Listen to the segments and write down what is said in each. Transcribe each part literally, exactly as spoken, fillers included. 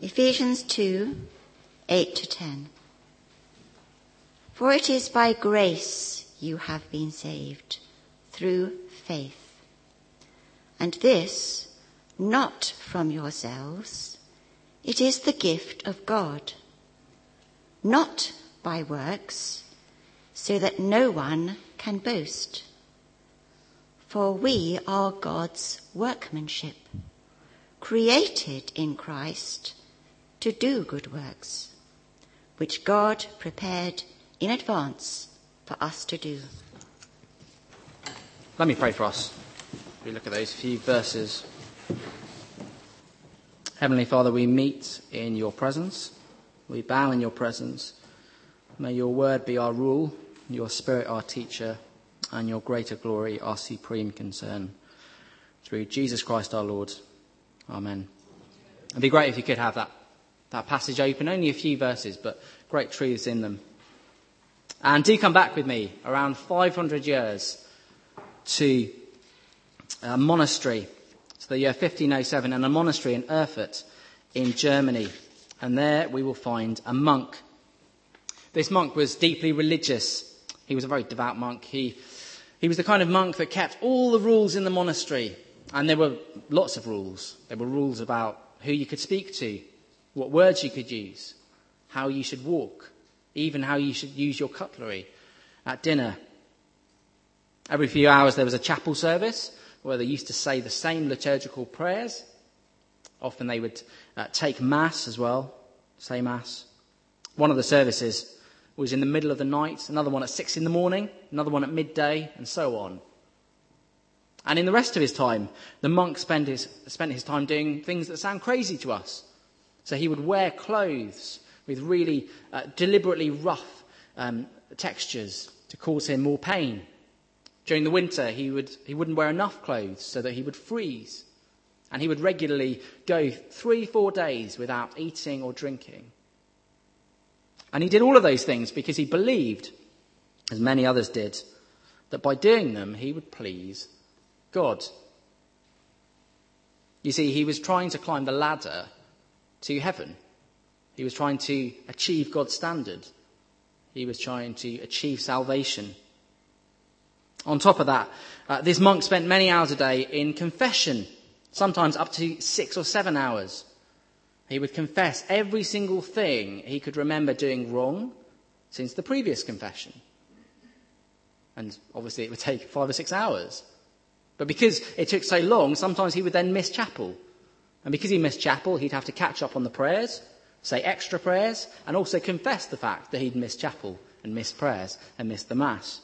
Ephesians two, eight to ten. For it is by grace you have been saved, through faith. And this, not from yourselves, it is the gift of God, not by works, so that no one can boast. For we are God's workmanship, created in Christ to do good works, which God prepared in advance for us to do. Let me pray for us. We look at those few verses. Heavenly Father, we meet in your presence. We bow in your presence. May your word be our rule, your spirit our teacher, and your greater glory our supreme concern. Through Jesus Christ our Lord. Amen. It'd be great if you could have that, that passage open. Only a few verses, but great truths in them. And do come back with me around five hundred years to a monastery, to the year fifteen oh seven, and a monastery in Erfurt in Germany. And there we will find a monk. This monk was deeply religious. He was a very devout monk. He, he was the kind of monk that kept all the rules in the monastery. And there were lots of rules. There were rules about who you could speak to, what words you could use, how you should walk, even how you should use your cutlery at dinner. Every few hours there was a chapel service where they used to say the same liturgical prayers. Often they would uh, take mass as well, say mass. One of the services was in the middle of the night, another one at six in the morning, another one at midday, and so on. And in the rest of his time, the monk spent his, spent his time doing things that sound crazy to us. So he would wear clothes with really uh, deliberately rough um, textures to cause him more pain. During the winter, he would he wouldn't wear enough clothes so that he would freeze. And he would regularly go three, four days without eating or drinking. And he did all of those things because he believed, as many others did, that by doing them, he would please God. You see, he was trying to climb the ladder to heaven. He was trying to achieve God's standard. He was trying to achieve salvation. On top of that, uh, this monk spent many hours a day in confession, sometimes up to six or seven hours. He would confess every single thing he could remember doing wrong since the previous confession. And obviously it would take five or six hours. But because it took so long, sometimes he would then miss chapel. And because he missed chapel, he'd have to catch up on the prayers, say extra prayers, and also confess the fact that he'd missed chapel and missed prayers and missed the Mass.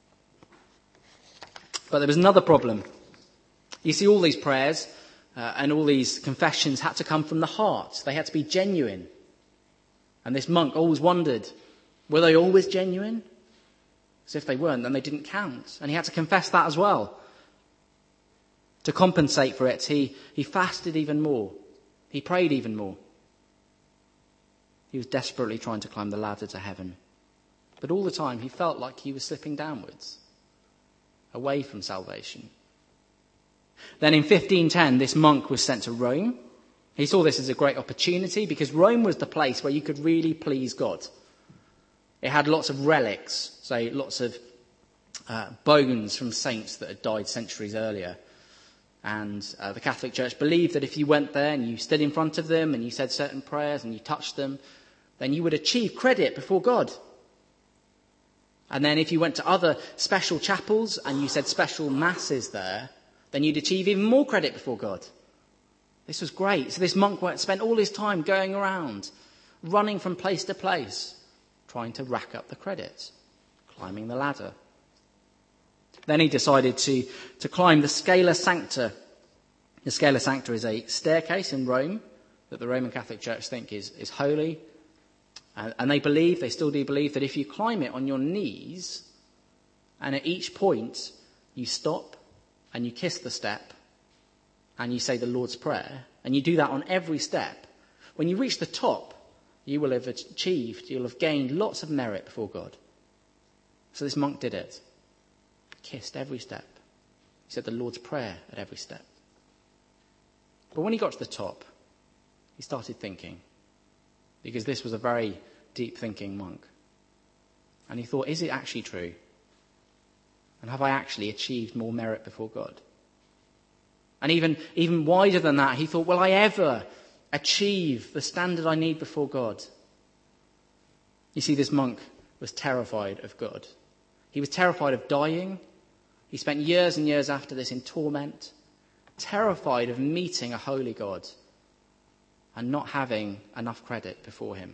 But there was another problem. You see, all these prayers uh, and all these confessions had to come from the heart. They had to be genuine. And this monk always wondered, were they always genuine? Because if they weren't, then they didn't count. And he had to confess that as well. To compensate for it, he, he fasted even more. He prayed even more. He was desperately trying to climb the ladder to heaven. But all the time, he felt like he was slipping downwards, away from salvation. Then in fifteen ten, this monk was sent to Rome. He saw this as a great opportunity because Rome was the place where you could really please God. It had lots of relics, so lots of uh, bones from saints that had died centuries earlier. And uh, the Catholic Church believed that if you went there and you stood in front of them and you said certain prayers and you touched them, then you would achieve credit before God. And then if you went to other special chapels and you said special masses there, then you'd achieve even more credit before God. This was great. So this monk spent all his time going around, running from place to place, trying to rack up the credit, climbing the ladder. Then he decided to, to climb the Scala Sancta. The Scala Sancta is a staircase in Rome that the Roman Catholic Church think is, is holy. And, and they believe, they still do believe, that if you climb it on your knees, and at each point you stop and you kiss the step and you say the Lord's Prayer, and you do that on every step, when you reach the top, you will have achieved, you'll have gained lots of merit before God. So this monk did it. Kissed every step. He said the Lord's Prayer at every step. But when he got to the top, He started thinking, because this was a very deep thinking monk. And he thought, is it actually true? And have I actually achieved more merit before God? And even, even wider than that, he thought, will I ever achieve the standard I need before God? You see, this monk was terrified of God. He was terrified of dying. He spent years and years after this in torment, terrified of meeting a holy God and not having enough credit before him.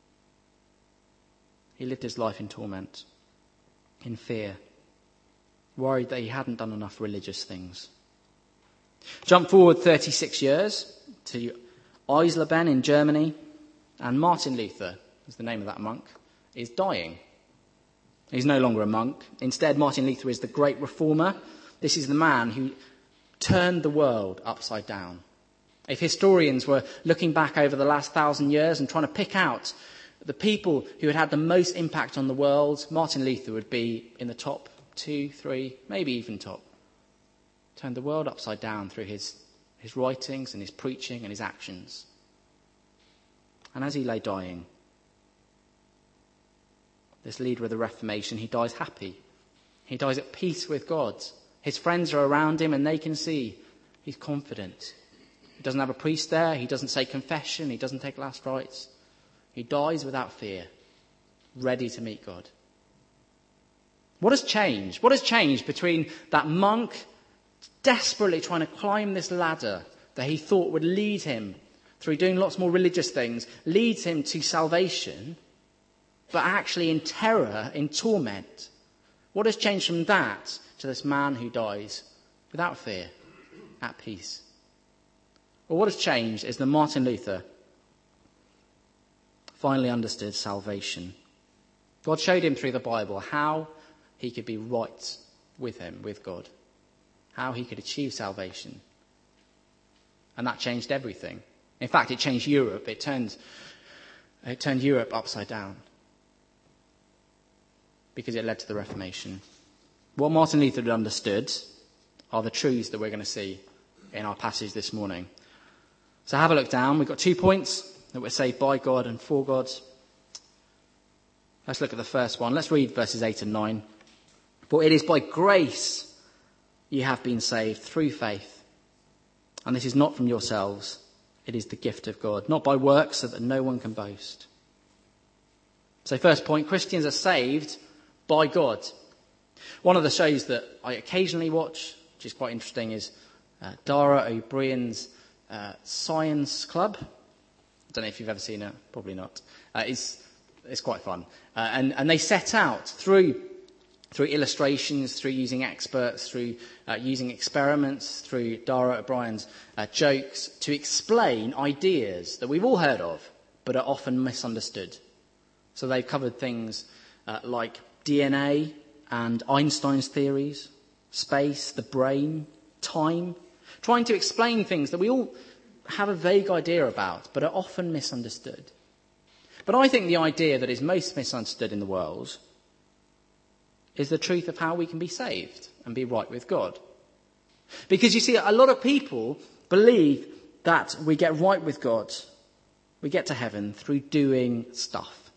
He lived his life in torment, in fear, worried that he hadn't done enough religious things. Jump forward thirty-six years to Eisleben in Germany, and Martin Luther, is the name of that monk, is dying. He's no longer a monk. Instead, Martin Luther is the great reformer. This is the man who turned the world upside down. If historians were looking back over the last thousand years and trying to pick out the people who had had the most impact on the world, Martin Luther would be in the top two, three, maybe even top. Turned the world upside down through his, his writings and his preaching and his actions. And as he lay dying, this leader of the Reformation, he dies happy. He dies at peace with God. His friends are around him and they can see he's confident. He doesn't have a priest there. He doesn't say confession. He doesn't take last rites. He dies without fear, ready to meet God. What has changed? What has changed between that monk desperately trying to climb this ladder that he thought would lead him through doing lots more religious things, leads him to salvation, but actually in terror, in torment? What has changed from that to this man who dies without fear, at peace? Well, what has changed is that Martin Luther finally understood salvation. God showed him through the Bible how he could be right with him, with God, how he could achieve salvation. And that changed everything. In fact, it changed Europe. It turned, it turned Europe upside down because it led to the Reformation. What Martin Luther had understood are the truths that we're going to see in our passage this morning. So have a look down. We've got two points that we're saved by God and for God. Let's look at the first one. Let's read verses eight and nine. For it is by grace you have been saved through faith. And this is not from yourselves. It is the gift of God, not by works, so that no one can boast. So first point, Christians are saved by God. One of the shows that I occasionally watch, which is quite interesting, is uh, Dara O'Brien's uh, Science Club. I don't know if you've ever seen it, probably not. Uh, it's, it's quite fun. Uh, and, and they set out through through illustrations, through using experts, through uh, using experiments, through Dara O'Brien's uh, jokes, to explain ideas that we've all heard of, but are often misunderstood. So they've covered things uh, like D N A and Einstein's theories, space, the brain, time, trying to explain things that we all have a vague idea about, but are often misunderstood. But I think the idea that is most misunderstood in the world is the truth of how we can be saved and be right with God. Because you see, a lot of people believe that we get right with God, we get to heaven through doing stuff.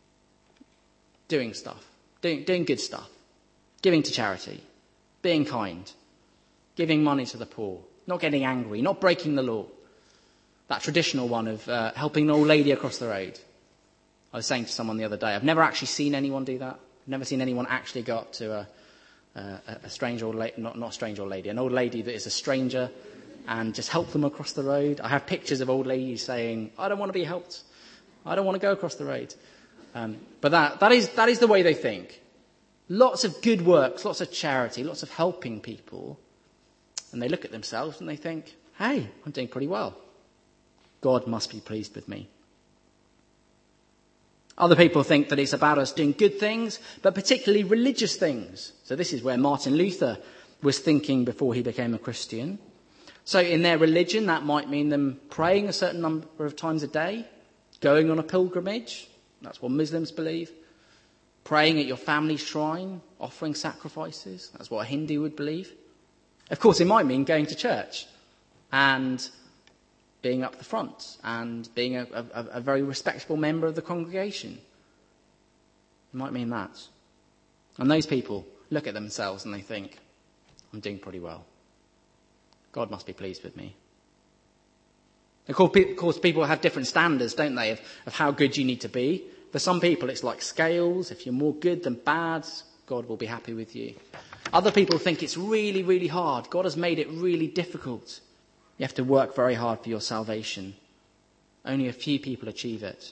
Doing stuff. Doing, doing good stuff. Giving to charity. Being kind. Giving money to the poor. Not getting angry. Not breaking the law. That traditional one of uh, helping an old lady across the road. I was saying to someone the other day, I've never actually seen anyone do that. I've never seen anyone actually go up to a, a, a strange old lady, not, not a strange old lady, an old lady that is a stranger, and just help them across the road. I have pictures of old ladies saying, I don't want to be helped. I don't want to go across the road. Um, but that, that is, that is the way they think. Lots of good works, lots of charity, lots of helping people. And they look at themselves and they think, hey, I'm doing pretty well. God must be pleased with me. Other people think that it's about us doing good things, but particularly religious things. So this is where Martin Luther was thinking before he became a Christian. So in their religion, that might mean them praying a certain number of times a day, going on a pilgrimage. That's what Muslims believe. Praying at your family shrine, offering sacrifices. That's what a Hindu would believe. Of course, it might mean going to church and being up the front and being a, a, a very respectable member of the congregation. It might mean that. And those people look at themselves and they think, I'm doing pretty well. God must be pleased with me. Of course, people have different standards, don't they, of, of how good you need to be. For some people, it's like scales. If you're more good than bad, God will be happy with you. Other people think it's really, really hard. God has made it really difficult. You have to work very hard for your salvation. Only a few people achieve it.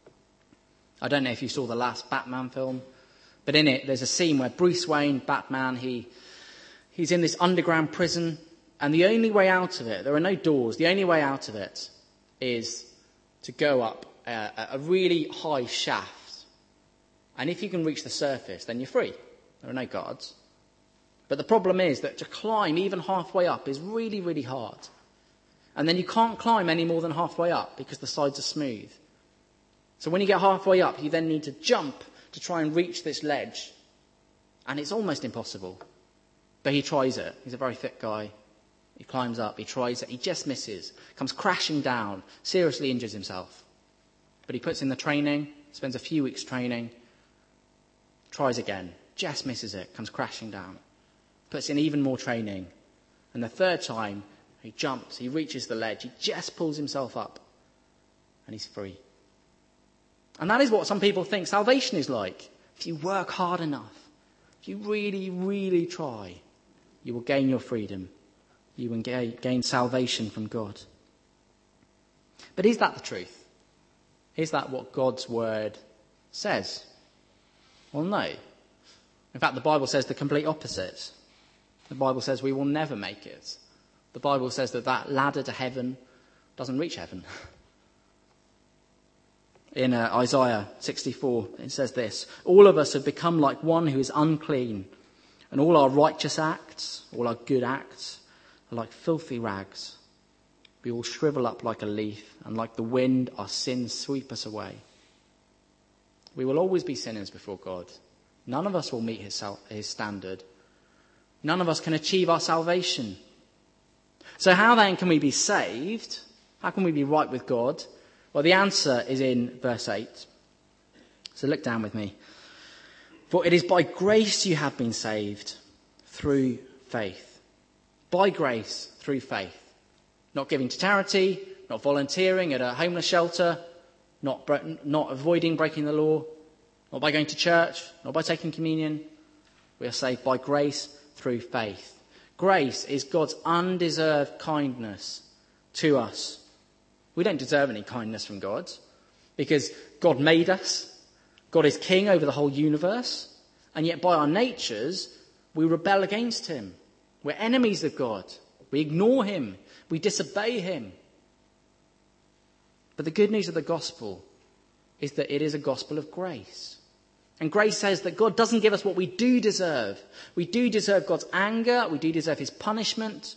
I don't know if you saw the last Batman film, but in it, there's a scene where Bruce Wayne, Batman, he he's in this underground prison, and the only way out of it, there are no doors, the only way out of it is to go up a, a really high shaft. And if you can reach the surface, then you're free. There are no guards. But the problem is that to climb even halfway up is really, really hard. And then you can't climb any more than halfway up because the sides are smooth. So when you get halfway up, you then need to jump to try and reach this ledge. And it's almost impossible. But he tries it. He's a very fit guy. He climbs up, he tries it, he just misses, comes crashing down, seriously injures himself. But he puts in the training, spends a few weeks training, tries again, just misses it, comes crashing down, puts in even more training. And the third time, he jumps, he reaches the ledge, he just pulls himself up, and he's free. And that is what some people think salvation is like. If you work hard enough, if you really, really try, you will gain your freedom. You will gain salvation from God. But is that the truth? Is that what God's word says? Well, no. In fact, the Bible says the complete opposite. The Bible says we will never make it. The Bible says that that ladder to heaven doesn't reach heaven. In uh, Isaiah sixty-four, it says this: all of us have become like one who is unclean, and all our righteous acts, all our good acts, are like filthy rags. We all shrivel up like a leaf, and like the wind, our sins sweep us away. We will always be sinners before God. None of us will meet his, sal- his standard. None of us can achieve our salvation. So how then can we be saved? How can we be right with God? Well, the answer is in verse eight. So look down with me. For it is by grace you have been saved, through faith. By grace, through faith. Not giving to charity, not volunteering at a homeless shelter, not, not avoiding breaking the law, not by going to church, not by taking communion. We are saved by grace through faith. Grace is God's undeserved kindness to us. We don't deserve any kindness from God because God made us. God is king over the whole universe. And yet by our natures, we rebel against him. We're enemies of God. We ignore him. We disobey him. But the good news of the gospel is that it is a gospel of grace. And grace says that God doesn't give us what we do deserve. We do deserve God's anger. We do deserve his punishment.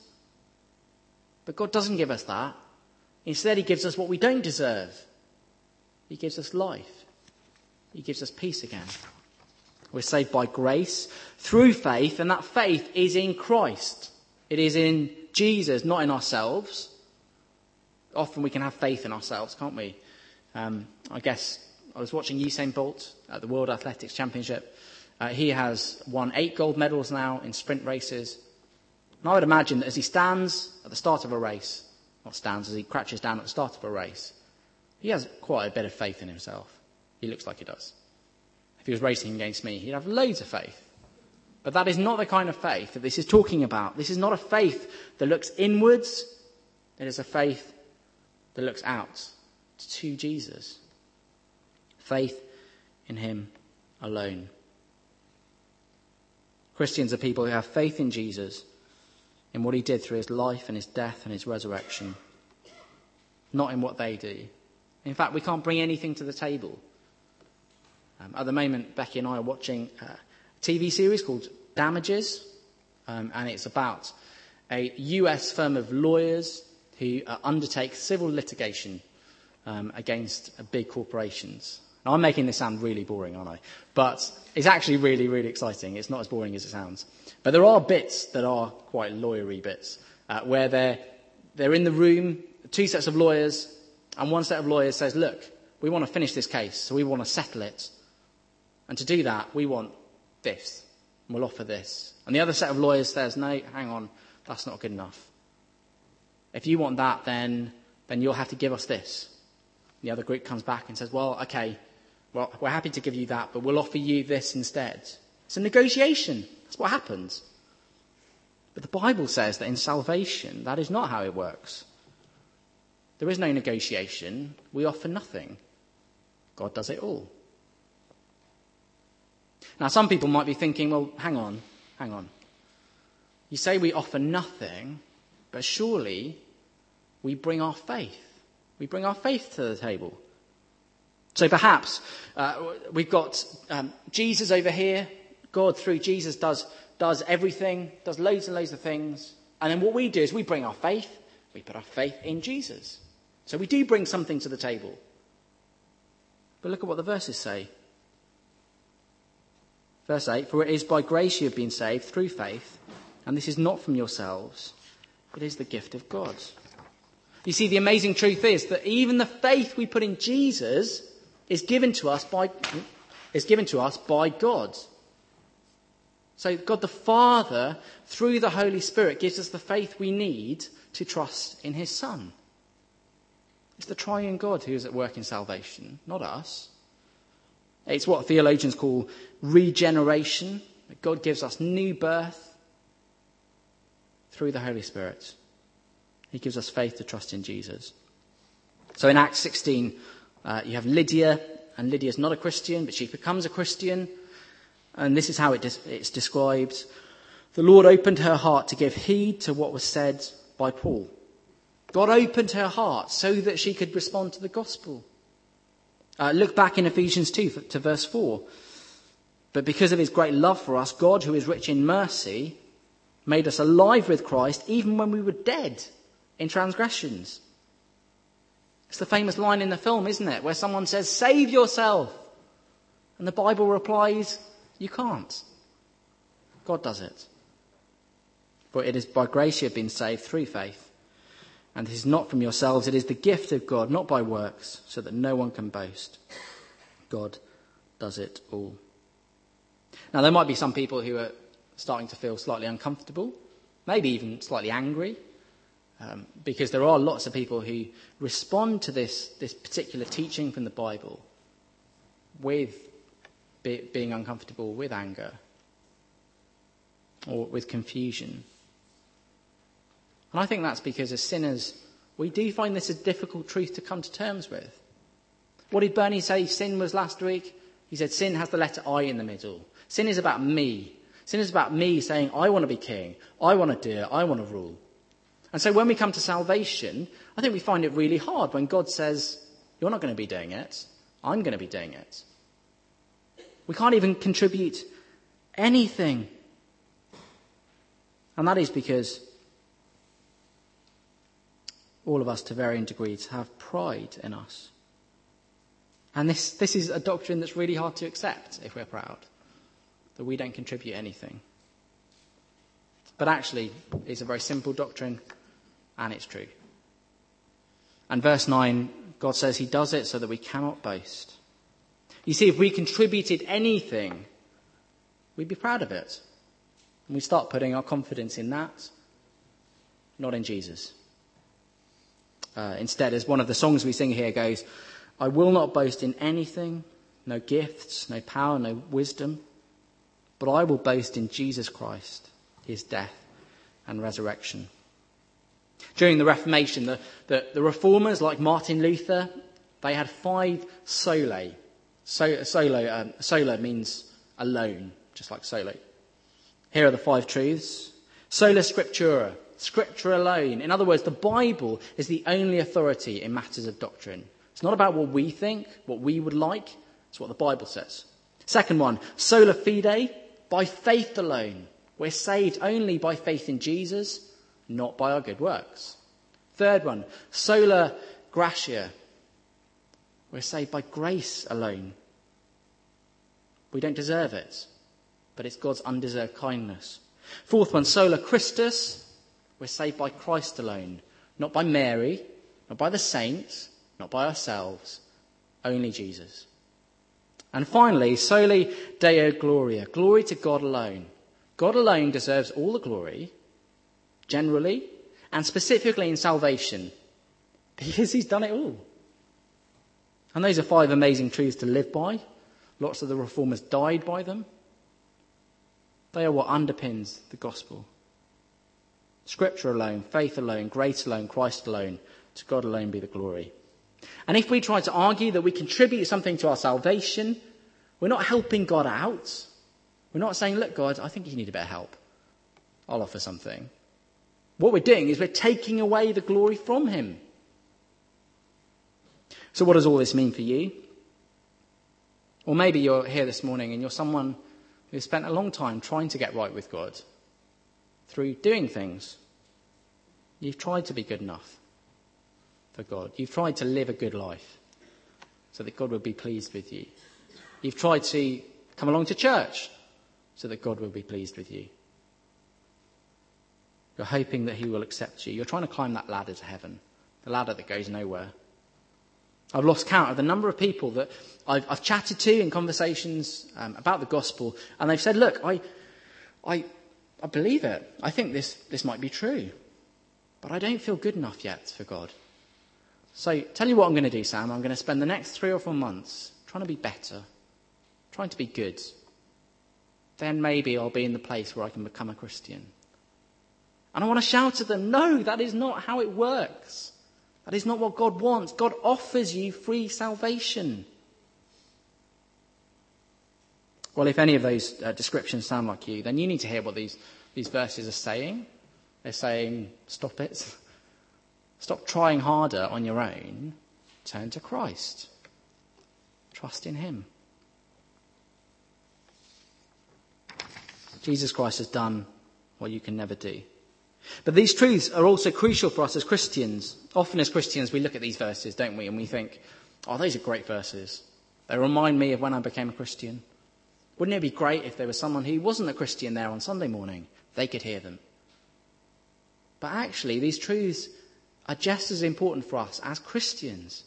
But God doesn't give us that. Instead, he gives us what we don't deserve. He gives us life. He gives us peace again. We're saved by grace through faith, and that faith is in Christ. It is in Jesus, not in ourselves. Often we can have faith in ourselves, can't we? Um, I guess I was watching Usain Bolt at the World Athletics Championship. Uh, he has won eight gold medals now in sprint races. And I would imagine that as he stands at the start of a race, not stands, as he crouches down at the start of a race, he has quite a bit of faith in himself. He looks like he does. If he was racing against me, he'd have loads of faith. But that is not the kind of faith that this is talking about. This is not a faith that looks inwards. It is a faith that looks out to Jesus. Faith in him alone. Christians are people who have faith in Jesus, in what he did through his life and his death and his resurrection, not in what they do. In fact, we can't bring anything to the table. Um, at the moment, Becky and I are watching a T V series called Damages, um, and it's about a U S firm of lawyers who uh, undertake civil litigation um, against uh, big corporations. Now, I'm making this sound really boring, aren't I? But it's actually really, really exciting. It's not as boring as it sounds. But there are bits that are quite lawyery bits, uh, where they're, they're in the room two sets of lawyers, and one set of lawyers says, look, we want to finish this case, so we want to settle it. And to do that, we want this, and we'll offer this. And the other set of lawyers says, no, hang on, that's not good enough. If you want that, then, then you'll have to give us this. The other group comes back and says, well, okay, well, we're happy to give you that, but we'll offer you this instead. It's a negotiation. That's what happens. But the Bible says that in salvation, that is not how it works. There is no negotiation. We offer nothing. God does it all. Now, some people might be thinking, well, hang on, hang on. You say we offer nothing, but surely we bring our faith. We bring our faith to the table. So perhaps uh, we've got um, Jesus over here. God, through Jesus, does does everything, does loads and loads of things. And then what we do is we bring our faith. We put our faith in Jesus. So we do bring something to the table. But look at what the verses say. Verse eight, for it is by grace you have been saved through faith, and this is not from yourselves. It is the gift of God. You see, the amazing truth is that even the faith we put in Jesus is given to us by, is given to us by God. So God the Father, through the Holy Spirit, gives us the faith we need to trust in his Son. It's the triune God who is at work in salvation, not us. It's what theologians call regeneration. God gives us new birth through the Holy Spirit. He gives us faith to trust in Jesus. So in Acts sixteen, uh, you have Lydia, and Lydia's not a Christian, but she becomes a Christian. And this is how it des- it's described. The Lord opened her heart to give heed to what was said by Paul. God opened her heart so that she could respond to the gospel. Uh, look back in Ephesians two to verse four. But because of his great love for us, God, who is rich in mercy, made us alive with Christ even when we were dead in transgressions. It's the famous line in the film, isn't it? Where someone says, save yourself. And the Bible replies, you can't. God does it. For it is by grace you have been saved through faith. And this is not from yourselves, it is the gift of God, not by works, so that no one can boast. God does it all. Now, there might be some people who are starting to feel slightly uncomfortable, maybe even slightly angry, um, because there are lots of people who respond to this, this particular teaching from the Bible with be, being uncomfortable, with anger, or with confusion. And I think that's because as sinners, we do find this a difficult truth to come to terms with. What did Bernie say sin was last week? He said sin has the letter I in the middle. Sin is about me. Sin is about me saying, I want to be king. I want to do it. I want to rule. And so when we come to salvation, I think we find it really hard when God says, you're not going to be doing it. I'm going to be doing it. We can't even contribute anything. And that is because all of us, to varying degrees, have pride in us. And this, this is a doctrine that's really hard to accept if we're proud, that we don't contribute anything. But actually, it's a very simple doctrine, and it's true. And verse nine, God says he does it so that we cannot boast. You see, if we contributed anything, we'd be proud of it. And we start putting our confidence in that, not in Jesus. Uh, instead, as one of the songs we sing here goes, I will not boast in anything, no gifts, no power, no wisdom, but I will boast in Jesus Christ, his death and resurrection. During the Reformation, the, the, the reformers like Martin Luther, they had five solae. So, solo, um, sola means alone, just like solo. Here are the five truths. Sola scriptura, scripture alone. In other words, the Bible is the only authority in matters of doctrine. It's not about what we think, what we would like. It's what the Bible says. Second one, sola fide, by faith alone. We're saved only by faith in Jesus, not by our good works. Third one, sola gratia. We're saved by grace alone. We don't deserve it, but it's God's undeserved kindness. Fourth one, sola Christus. We're saved by Christ alone, not by Mary, not by the saints, not by ourselves, only Jesus. And finally, soli Deo Gloria, glory to God alone. God alone deserves all the glory, generally, and specifically in salvation, because he's done it all. And those are five amazing truths to live by. Lots of the reformers died by them. They are what underpins the gospel. Scripture alone, faith alone, grace alone, Christ alone, to God alone be the glory. And if we try to argue that we contribute something to our salvation, we're not helping God out. We're not saying, look, God, I think you need a bit of help. I'll offer something. What we're doing is we're taking away the glory from him. So what does all this mean for you? Or maybe you're here this morning and you're someone who's spent a long time trying to get right with God through doing things. You've tried to be good enough for God. You've tried to live a good life so that God will be pleased with you. You've tried to come along to church so that God will be pleased with you. You're hoping that he will accept you. You're trying to climb that ladder to heaven, the ladder that goes nowhere. I've lost count of the number of people that I've, I've chatted to in conversations um, about the gospel, and they've said, look, I, I, I believe it. I think this, this might be true, but I don't feel good enough yet for God. So tell you what I'm going to do, Sam. I'm going to spend the next three or four months trying to be better, trying to be good. Then maybe I'll be in the place where I can become a Christian. And I want to shout at them, no, that is not how it works. That is not what God wants. God offers you free salvation. Well, if any of those uh, descriptions sound like you, then you need to hear what these, these verses are saying. They're saying, stop it. Stop trying harder on your own. Turn to Christ. Trust in him. Jesus Christ has done what you can never do. But these truths are also crucial for us as Christians. Often as Christians, we look at these verses, don't we? And we think, oh, those are great verses. They remind me of when I became a Christian. Wouldn't it be great if there was someone who wasn't a Christian there on Sunday morning? They could hear them. But actually, these truths are just as important for us as Christians.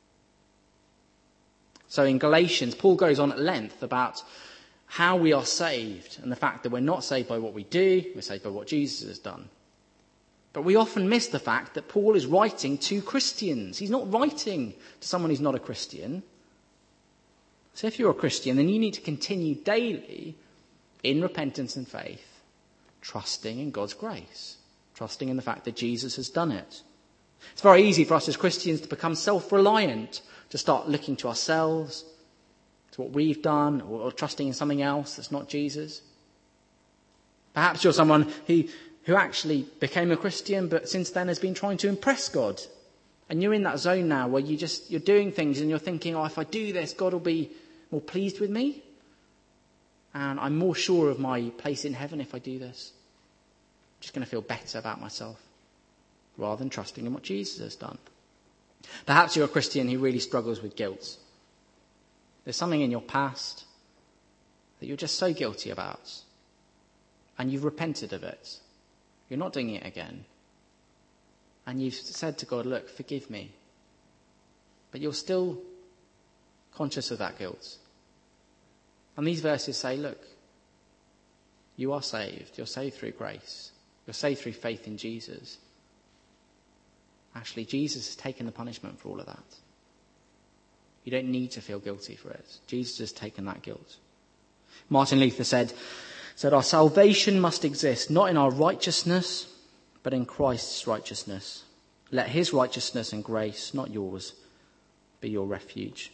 So in Galatians, Paul goes on at length about how we are saved and the fact that we're not saved by what we do, we're saved by what Jesus has done. But we often miss the fact that Paul is writing to Christians. He's not writing to someone who's not a Christian. So if you're a Christian, then you need to continue daily in repentance and faith, trusting in God's grace, trusting in the fact that Jesus has done it. It's very easy for us as Christians to become self-reliant, to start looking to ourselves, to what we've done, or, or trusting in something else that's not Jesus. Perhaps you're someone who, who actually became a Christian, but since then has been trying to impress God. And you're in that zone now where you just, you're doing things and you're thinking, oh, if I do this, God will be more pleased with me. And I'm more sure of my place in heaven if I do this. I'm just going to feel better about myself, rather than trusting in what Jesus has done. Perhaps you're a Christian who really struggles with guilt. There's something in your past that you're just so guilty about, and you've repented of it. You're not doing it again. And you've said to God, look, forgive me. But you're still conscious of that guilt. And these verses say, look, you are saved. You're saved through grace. You're saved through faith in Jesus. Actually, Jesus has taken the punishment for all of that. You don't need to feel guilty for it. Jesus has taken that guilt. Martin Luther said, said, our salvation must exist not in our righteousness, but in Christ's righteousness. Let his righteousness and grace, not yours, be your refuge.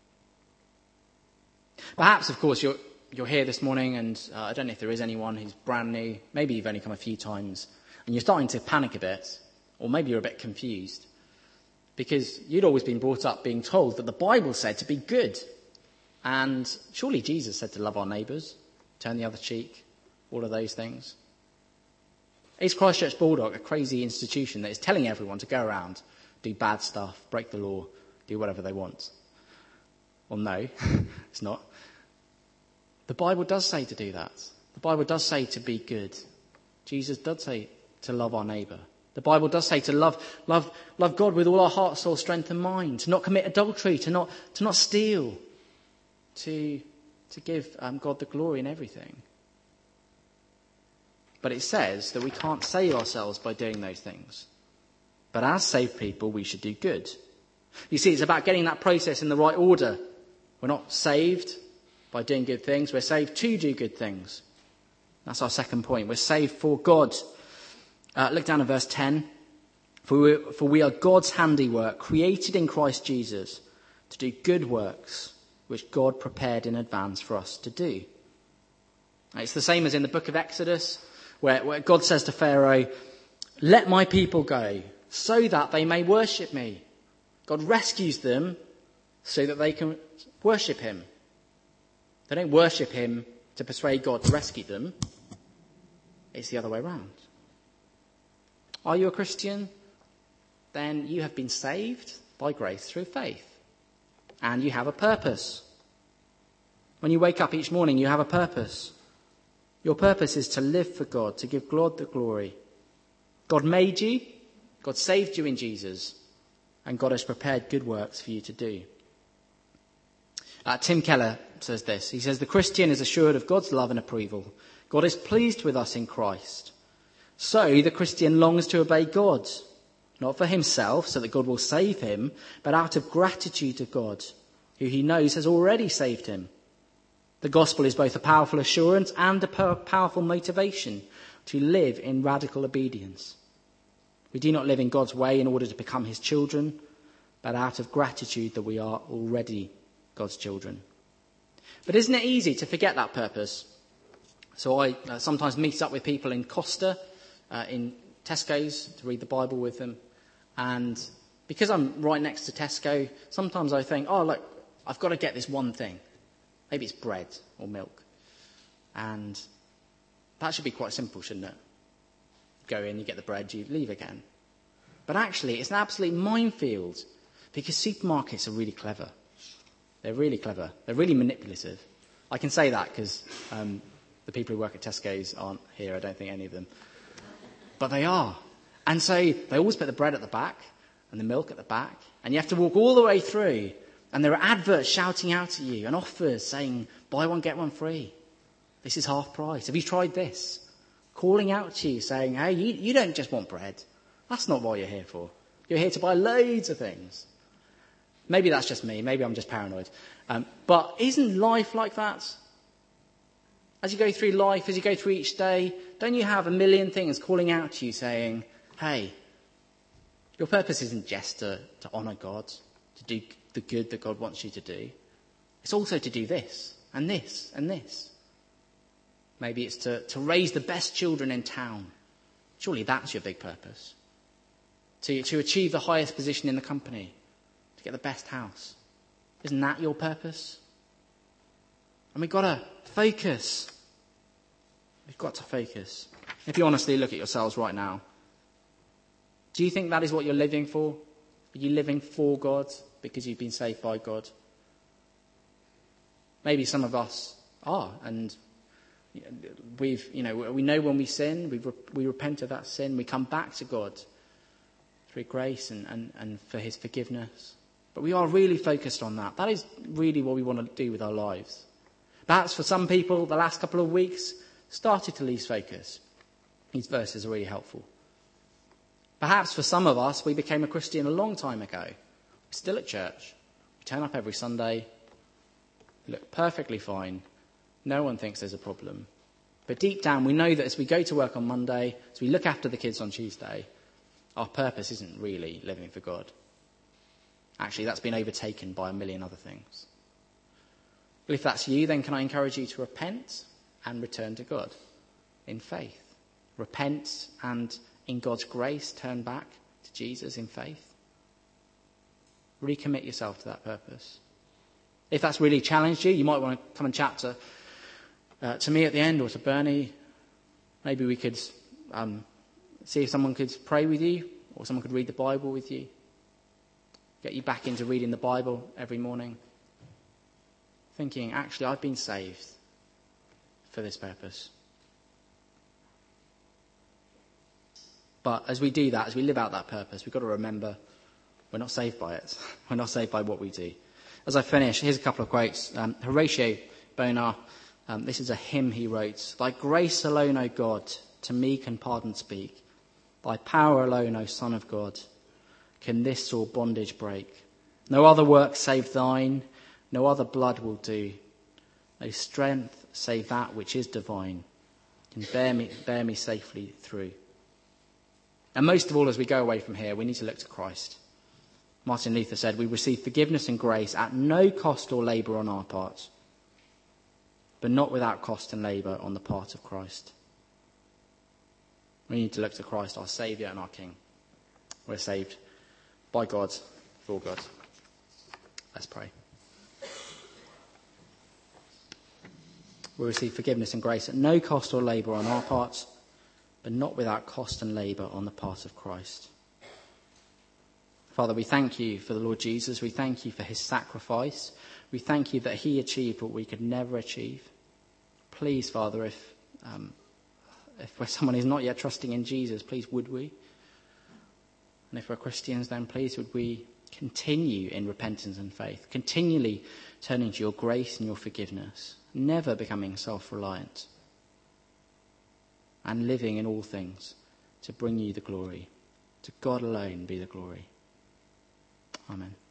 Perhaps, of course, you're, you're here this morning, and uh, I don't know if there is anyone who's brand new. Maybe you've only come a few times, and you're starting to panic a bit, or maybe you're a bit confused, because you'd always been brought up being told that the Bible said to be good. And surely Jesus said to love our neighbours, turn the other cheek, all of those things. Is Christchurch Bulldog a crazy institution that is telling everyone to go around, do bad stuff, break the law, do whatever they want? Well, no, it's not. The Bible does say to do that. The Bible does say to be good. Jesus does say to love our neighbour. The Bible does say to love, love, love God with all our heart, soul, strength and mind, to not commit adultery, to not, to not steal, to, to give um, God the glory in everything. But it says that we can't save ourselves by doing those things. But as saved people, we should do good. You see, it's about getting that process in the right order. We're not saved by doing good things. We're saved to do good things. That's our second point. We're saved for God. Uh, look down at verse ten. For we, for we are God's handiwork, created in Christ Jesus, to do good works, which God prepared in advance for us to do. It's the same as in the book of Exodus, where, where God says to Pharaoh, let my people go, so that they may worship me. God rescues them so that they can worship him. They don't worship him to persuade God to rescue them. It's the other way around. Are you a Christian? Then you have been saved by grace through faith. And you have a purpose. When you wake up each morning, you have a purpose. Your purpose is to live for God, to give God the glory. God made you. God saved you in Jesus. And God has prepared good works for you to do. Uh, Tim Keller says this. He says, the Christian is assured of God's love and approval. God is pleased with us in Christ. So the Christian longs to obey God, not for himself, so that God will save him, but out of gratitude to God, who he knows has already saved him. The gospel is both a powerful assurance and a powerful motivation to live in radical obedience. We do not live in God's way in order to become his children, but out of gratitude that we are already God's children. But isn't it easy to forget that purpose? So I uh, sometimes meet up with people in Costa, uh, in Tesco's, to read the Bible with them. And because I'm right next to Tesco, sometimes I think, oh, look, I've got to get this one thing. Maybe it's bread or milk. And that should be quite simple, shouldn't it? Go in, you get the bread, you leave again. But actually, it's an absolute minefield because supermarkets are really clever. They're really clever. They're really manipulative. I can say that because um, the people who work at Tesco's aren't here. I don't think any of them. But they are. And so they always put the bread at the back and the milk at the back. And you have to walk all the way through. And there are adverts shouting out at you and offers saying, buy one, get one free. This is half price. Have you tried this? Calling out to you saying, hey, you, you don't just want bread. That's not what you're here for. You're here to buy loads of things. Maybe that's just me. Maybe I'm just paranoid. Um, but isn't life like that? As you go through life, as you go through each day, don't you have a million things calling out to you saying, hey, your purpose isn't just to, to honour God, to do the good that God wants you to do. It's also to do this and this and this. Maybe it's to, to raise the best children in town. Surely that's your big purpose. To, to achieve the highest position in the company. To get the best house. Isn't that your purpose? And we've got to focus. We've got to focus. If you honestly look at yourselves right now, do you think that is what you're living for? Are you living for God because you've been saved by God? Maybe some of us are, and we've, you know, we know when we sin, we we repent of that sin, we come back to God through grace and, and, and for his forgiveness. But we are really focused on that. That is really what we want to do with our lives. Perhaps for some people, the last couple of weeks started to lose focus. These verses are really helpful. Perhaps for some of us, we became a Christian a long time ago. We're still at church. We turn up every Sunday. We look perfectly fine. No one thinks there's a problem. But deep down, we know that as we go to work on Monday, as we look after the kids on Tuesday, our purpose isn't really living for God. Actually, that's been overtaken by a million other things. Well, if that's you, then can I encourage you to repent and return to God in faith? Repent and, in God's grace, turn back to Jesus in faith. Recommit yourself to that purpose. If that's really challenged you, you might want to come and chat to, uh, to me at the end or to Bernie. Maybe we could um, see if someone could pray with you or someone could read the Bible with you. Get you back into reading the Bible every morning. Thinking, actually, I've been saved for this purpose. But as we do that, as we live out that purpose, we've got to remember we're not saved by it. We're not saved by what we do. As I finish, here's a couple of quotes. Um, Horatio Bonar, um, this is a hymn he wrote. Thy grace alone, O God, to me can pardon speak. Thy power alone, O Son of God, can this sore bondage break. No other work save thine, no other blood will do. No strength save that which is divine can bear me, bear me safely through. And most of all, as we go away from here, we need to look to Christ. Martin Luther said, we receive forgiveness and grace at no cost or labour on our part, but not without cost and labour on the part of Christ. We need to look to Christ, our Saviour and our King. We're saved by God, for God. Let's pray. We receive forgiveness and grace at no cost or labour on our part, but not without cost and labour on the part of Christ. Father, we thank you for the Lord Jesus. We thank you for his sacrifice. We thank you that he achieved what we could never achieve. Please, Father, if um, if we're someone who's not yet trusting in Jesus, please would we? And if we're Christians, then please would we continue in repentance and faith, continually turning to your grace and your forgiveness, never becoming self-reliant, and living in all things to bring you the glory. To God alone be the glory. Amen.